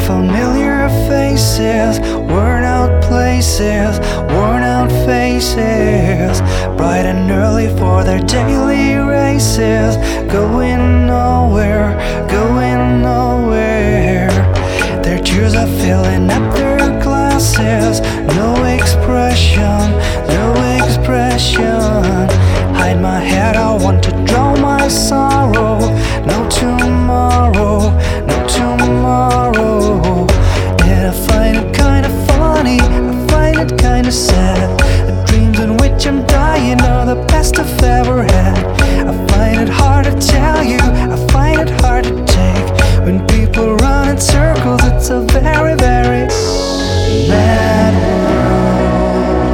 familiar faces, worn out places, worn out faces, bright and early for their daily races, going nowhere, going nowhere. Their tears are filling up their glasses, no expression, no expression. Hide my head, I want to drown my sorrow. No tomorrow, no tomorrow. And I find it kind of funny, I find it kind of sad. The dreams in which I'm dying are the best I've ever had. I find it hard to tell you, I find it hard to take. When people run in circles, it's a very, very mad world.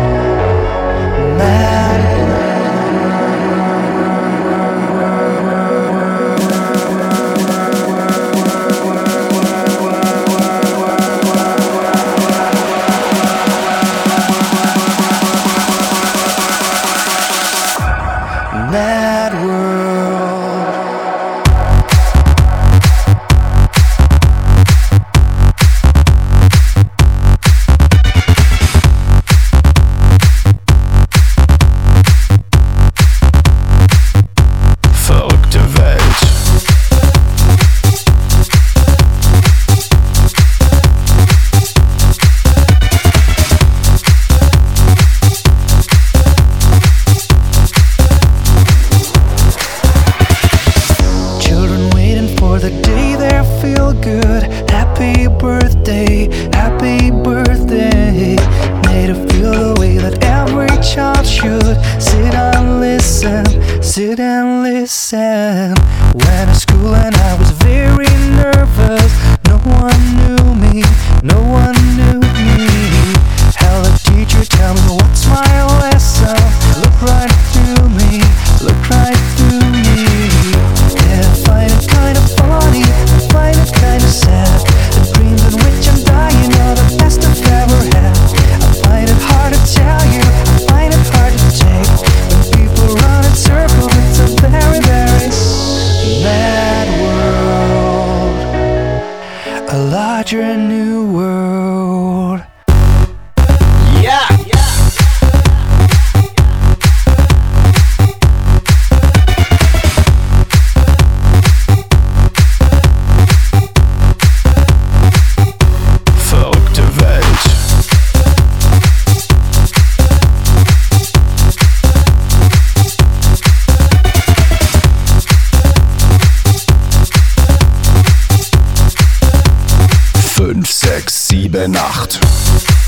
Mad mad world. Verrückte Welt. For the day they feel good. Happy birthday, happy birthday. Made to feel the way that every child should. Sit and listen, sit and listen. Went to school and I was very nervous. No one knew me, no one knew me. Hell, the teacher tell me what's my lesson. Look right through me, look right through me. Yeah, I find it kind of funny, I find it kind of sad. The dreams in which I'm dying are the best I've ever had. I find it hard to tell you, I find it hard to take. When people run in circles, it's a very, very mad world. A larger new world. Yeah! Verrückte Welt. Fünf, sechs, sieben, acht.